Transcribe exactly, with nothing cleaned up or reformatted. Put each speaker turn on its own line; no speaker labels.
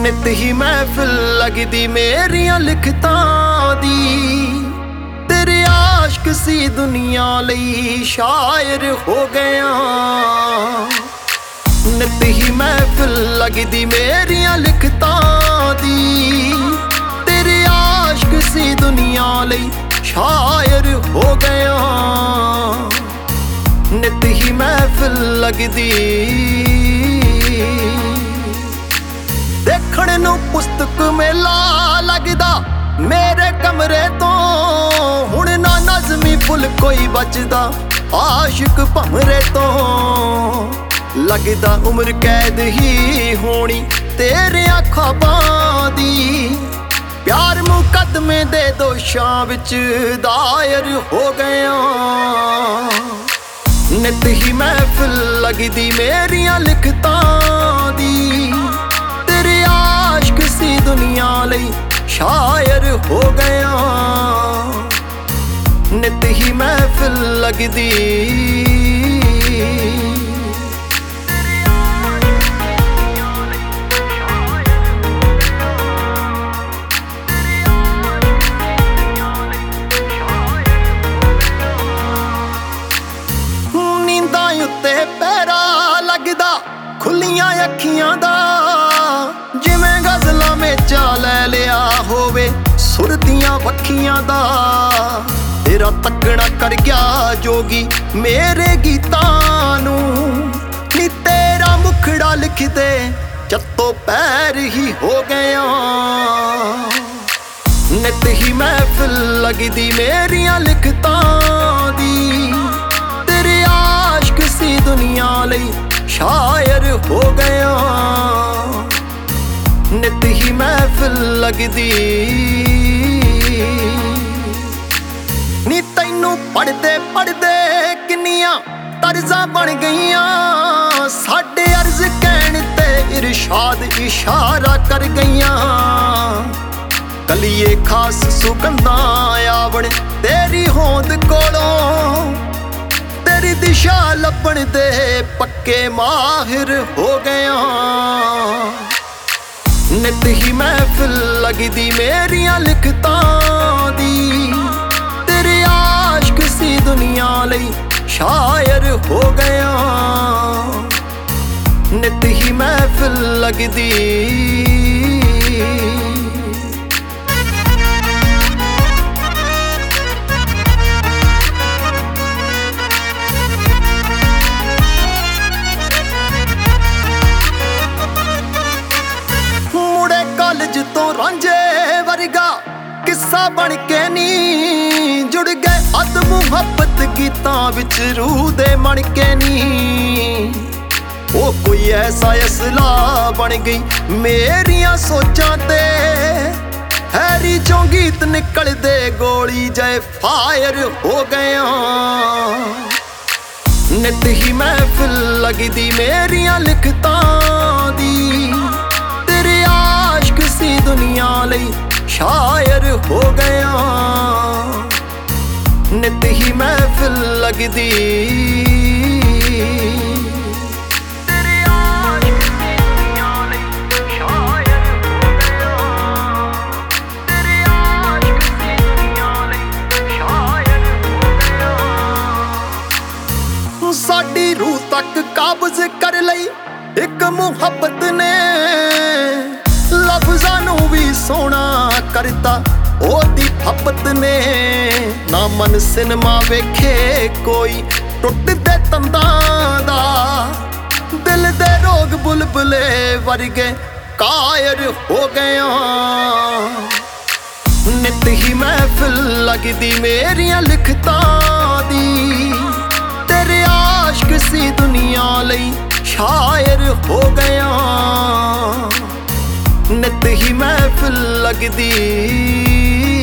नित ही महफिल लगदी मेरियां लिखतां दी। तेरे आशिक सी दुनिया लई शायर हो गया। नित ही महफिल लगदी मेरियां लिखतां दी। तेरे आशिक सी दुनिया लई शायर हो गया। नित ही महफिल लगदी देखण नूं पुस्तक मेला लगदा मेरे कमरे तो। हुण ना नज़मी फुल कोई बचदा आशिक भमरे तो। लगदा उम्र कैद ही होनी तेरे ख्वाबां दी। प्यार मुकदमे दे दोषां विच दायर हो गया। नित ही महफिल लगदी मेरियां लिखतां दी। तेरे आशिक सी दुनिया लई शायर हो गया। नित ही महफिल लगदी खुलियां अखियां दा जिवें गज़लां मेचा लै लिया होवे सुरदियां पक्खियां दा। तेरा तकड़ा कर गया जोगी मेरे गीतां नूं। नी तेरा मुखड़ा लिख दे जत्तो पैर ही हो गया। नित ही महफिल लगदी मेरियां लिखतां दी। तेरे आशिक सी दुनिया लई शायर हो गया। नित ही महफिल लगदी नी तैनू पढ़दे पढ़दे किन्नियां तर्जां बन गईयां। साडे अर्ज कहण ते इरशाद इशारा कर गईयां। कलिए खास सुगंधां आवण तेरी होंद कोलों। तेरी दिशा लभण दे पक्के माहिर हो गया। नित ही महफिल लगदी मेरियां लिखतां दी। तेरे आशिक सी दुनिया लई शायर हो गया। नित ही महफिल लगदी तो रांझे वर्गा किस्सा बन के नी जुड़ गए अद मुहब्बत गीतां विच रूह दे मन के नी। ओ कोई ऐसा असला बन गई मेरियां सोचां ते। हैरी चों गीत निकल दे गोली जय फायर हो गया। नित ही महफिल लगदी मेरियां लिखतां दी। तेरे आशिक सी दुनिया लई शायर हो गया। नित ही महफिल लगदी तेरे आशिक सी दुनिया लई शायर हो गया। तेरे आशिक सी दुनिया लई शायर हो गया। साडी रूह तक काबज़ कर लई एक मुहब्बत ने। लफ्ज़ां नूं भी सोहना करता ओदी फब्बत ने। ना मन सिनेमा वेखे कोई टुटदे तंदां दा। दिल दे रोग बुलबुले वर्गे कायर हो गया। नित ही महफिल लगदी मेरियां लिखतां दी। तेरे आशिक सी दुनिया लई शायर हो गया। नित ही महफिल लगदी